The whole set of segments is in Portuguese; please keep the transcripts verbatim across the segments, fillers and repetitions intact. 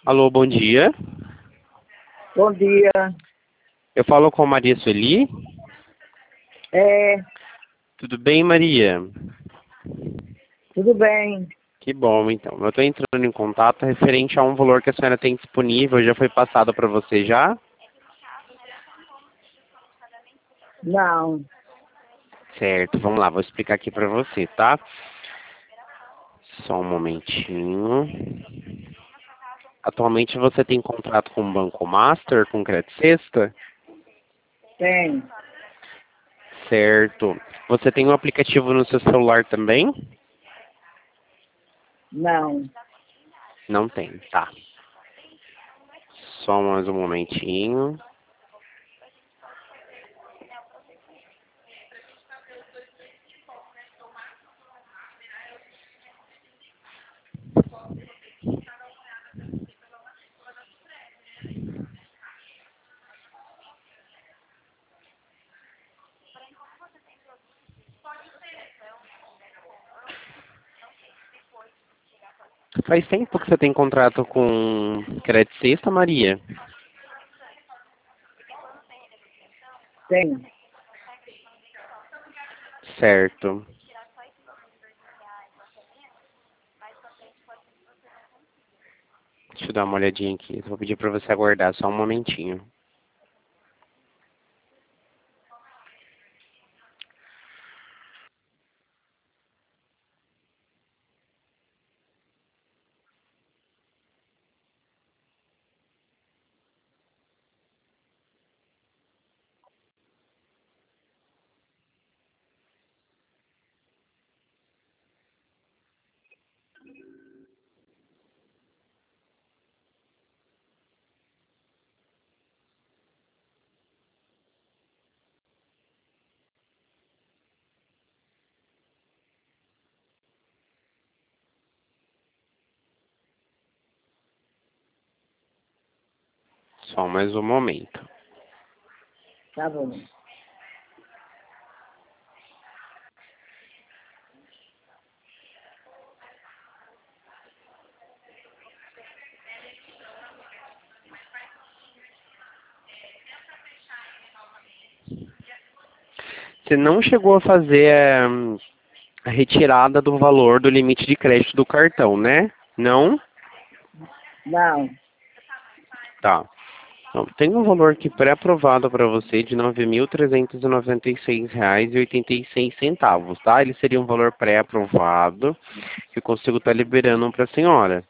Alô, bom dia. Bom dia. Eu falo com Maria Sueli. É, Tudo bem, Maria? tudo bem. Que bom, então. Eu estou entrando em contato referente a um valor que a senhora tem disponível. Já foi passado para você já? Não, Certo, vamos lá. Vou explicar aqui para você, tá? Só um momentinho. Atualmente você tem contrato com o Banco Master, com Credit Sexta? tem. Certo. Você tem um aplicativo no seu celular também? Não. Não tem, tá. Só mais um momentinho. Faz tempo que você tem contrato com Credit Sexta, Maria? Tem. Certo. Deixa eu dar uma olhadinha aqui. Vou pedir para você aguardar só um momentinho. Só mais um momento. Tá bom. Você não chegou a fazer eh, a retirada do valor do limite de crédito do cartão, né? Não? Não. Tá. Então, tem um valor aqui pré-aprovado para você de nove mil trezentos e noventa e seis reais e oitenta e seis centavos, tá? Ele seria um valor pré-aprovado que eu consigo estar liberando para a senhora.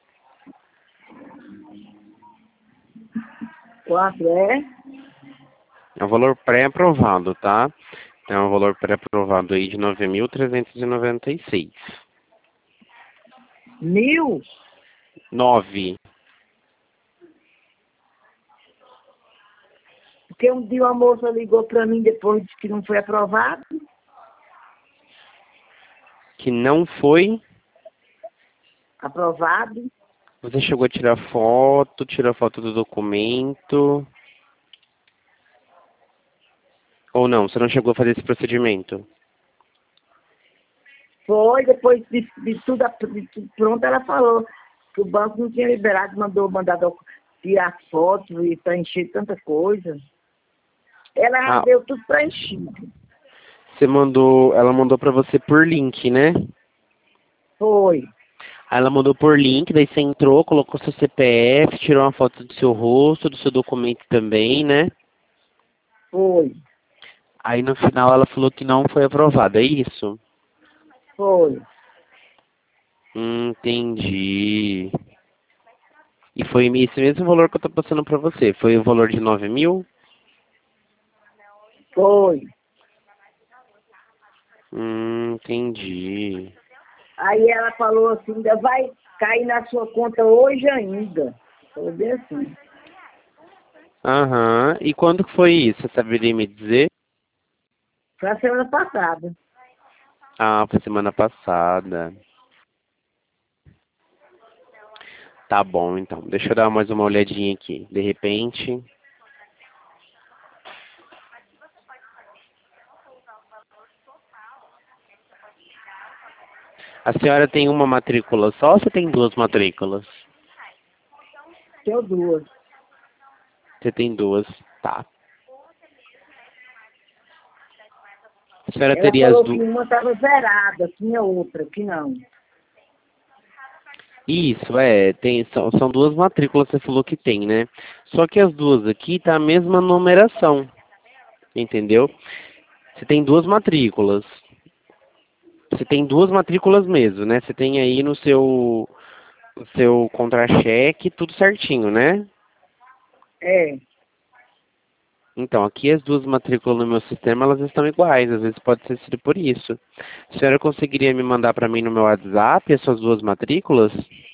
Quanto é? É um valor pré-aprovado, tá? É um valor pré-aprovado aí de nove mil trezentos e noventa e seis. Mil? Nove. Porque um dia uma moça ligou pra mim depois disse que não foi aprovado. Que não foi. Aprovado. Você chegou a tirar foto, tirou foto do documento. Ou não, você não chegou a fazer esse procedimento? Foi, depois de, de, tudo, de tudo pronto, ela falou que o banco não tinha liberado, mandou mandar doc- tirar fotos e preencher tanta coisa. Ela já Ah, deu tudo preenchido. você mandou, ela mandou pra você por link, né? Foi. Aí ela mandou por link, daí você entrou, colocou seu C P F, tirou uma foto do seu rosto, do seu documento também, né? Foi. Aí no final ela falou que não foi aprovado, é isso? Foi. Hum, entendi. E foi esse mesmo valor que eu tô passando pra você. Foi o valor de nove mil? Foi. Hum, entendi. Aí ela falou assim, ainda vai cair na sua conta hoje ainda. Falou bem assim. Aham. E quando que foi isso? Você saberia me dizer? Foi a semana passada. Ah, foi semana passada. Tá bom, então. Deixa eu dar mais uma olhadinha aqui. De repente. A senhora tem uma matrícula só ou você tem duas matrículas? tenho duas. Você tem duas, tá. A senhora Ela teria as falou duas... que uma estava zerada, tinha outra, que não. Isso, é, tem, são, são duas matrículas, você falou que tem, né? Só que as duas aqui tá a mesma numeração, entendeu? Você tem duas matrículas. Você tem duas matrículas mesmo, né? Você tem aí no seu, no seu contra-cheque tudo certinho, né? É. Então, aqui as duas matrículas no meu sistema, elas estão iguais, às vezes pode ter sido por isso. A senhora conseguiria me mandar para mim no meu WhatsApp essas duas matrículas?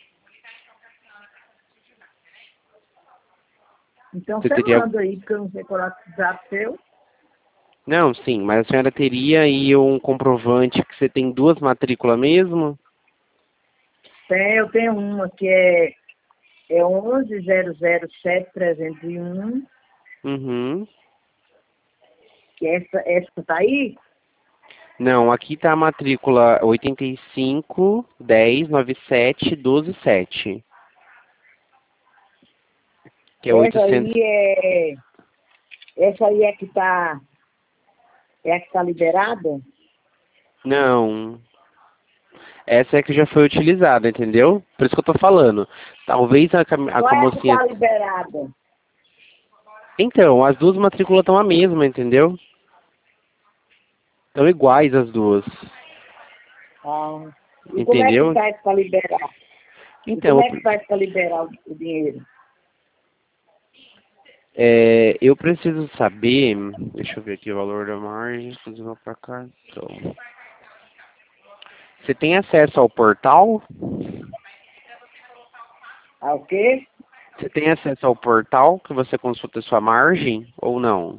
Então Você você teria... manda aí, porque eu não sei qual é o WhatsApp seu. Não, sim, mas a senhora teria aí um comprovante que você tem duas matrículas mesmo? Tem, eu tenho uma que é, é onze zero zero sete trezentos e um, Uhum. que essa, essa tá aí? Não, aqui tá a matrícula oitenta e cinco, dez, noventa e sete, doze, sete. Que é Essa oitocentos... aí é. Essa aí é que tá. É a que tá liberada? Não. Essa é que já foi utilizada, entendeu? Por isso que eu tô falando. Talvez a, cam- a Qual é a que mocinha... tá liberada? Então, as duas matrículas estão a mesma, entendeu? Estão iguais as duas. Ah. E como é que Entendeu? faz para liberar? E como Então, é que faz para liberar o, o dinheiro? é, eu preciso saber... Deixa eu ver aqui o valor da margem. Inclusive, vou pra cá. Então, você tem acesso ao portal? Ah, o quê? Você tem acesso ao portal que você consulta sua margem ou não?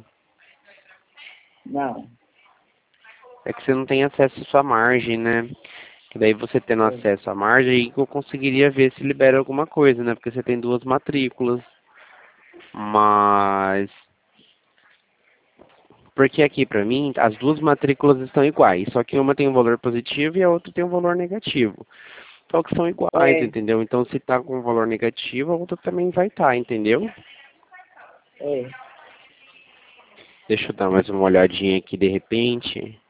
Não. É que você não tem acesso à sua margem, né? Que daí você tendo É. acesso à margem, aí que eu conseguiria ver se libera alguma coisa, né? Porque você tem duas matrículas. Mas... Porque aqui pra mim, as duas matrículas estão iguais. Só que uma tem um valor positivo e a outra tem um valor negativo. Só que são iguais, É. entendeu? Então se tá com um valor negativo, a outra também vai estar, entendeu? É. Deixa eu dar mais uma olhadinha aqui de repente.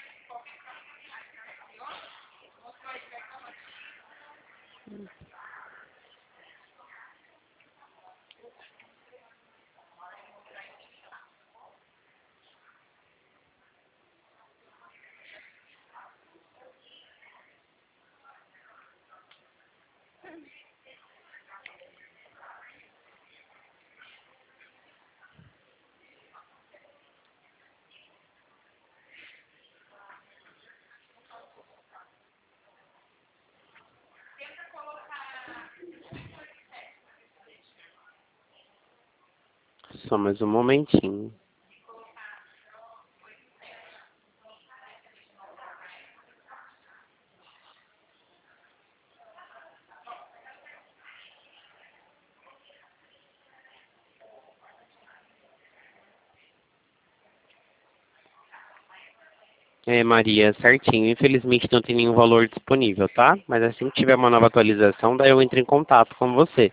Só mais um momentinho. É, Maria, certinho. Infelizmente não tem nenhum valor disponível, tá? Mas assim que tiver uma nova atualização, daí eu entro em contato com você.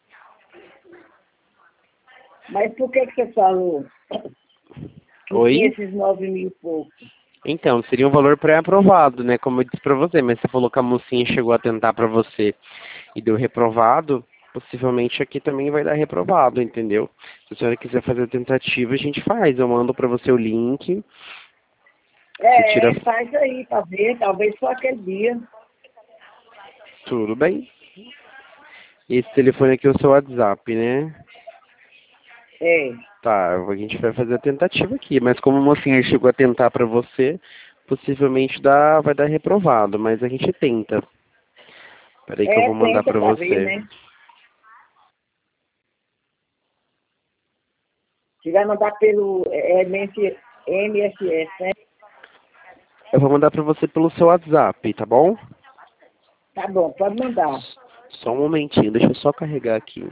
Mas por que, que você falou que tinha Oi? esses nove mil e pouco? Então, seria um valor pré-aprovado, né? Como eu disse pra você, mas você falou que a mocinha chegou a tentar pra você e deu reprovado, possivelmente aqui também vai dar reprovado, entendeu? Se a senhora quiser fazer a tentativa, a gente faz. Eu mando pra você o link, você tira É, faz aí pra ver, talvez só aquele dia. tudo bem. Esse telefone aqui é o seu WhatsApp, né? É. Tá, a gente vai fazer a tentativa aqui, mas como a mocinha chegou a tentar pra você, possivelmente dá, vai dar reprovado, mas a gente tenta. Peraí que eu É, vou mandar tenta pra pra ver, você. né? Você vai mandar pelo é, M S S, né? Eu vou mandar pra você pelo seu WhatsApp, tá bom? Tá bom, pode mandar. Só um momentinho, deixa eu só carregar aqui.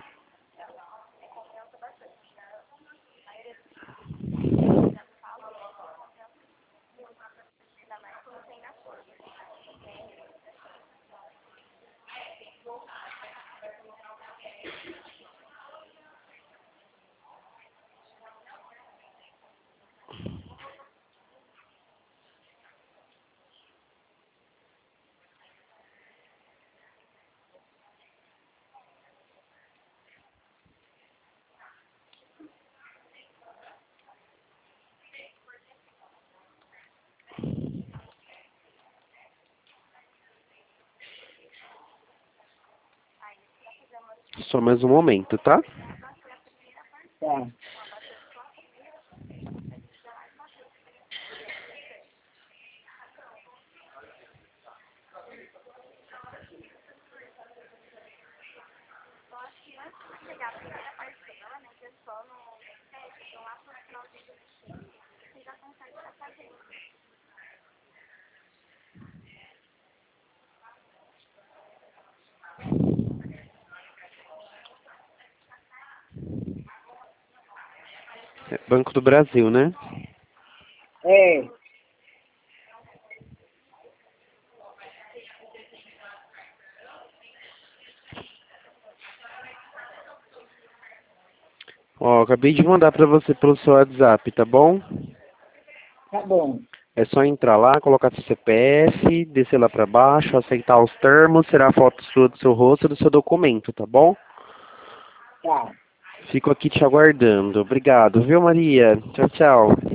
Só mais um momento, tá? Tá. É Banco do Brasil, né? É. Ó, acabei de mandar pra você pelo seu WhatsApp, tá bom? Tá bom. É só entrar lá, colocar seu C P F, descer lá pra baixo, aceitar os termos, tirar a foto sua do seu rosto e do seu documento, tá bom? Tá. Fico aqui te aguardando. Obrigado, viu, Maria? Tchau, tchau.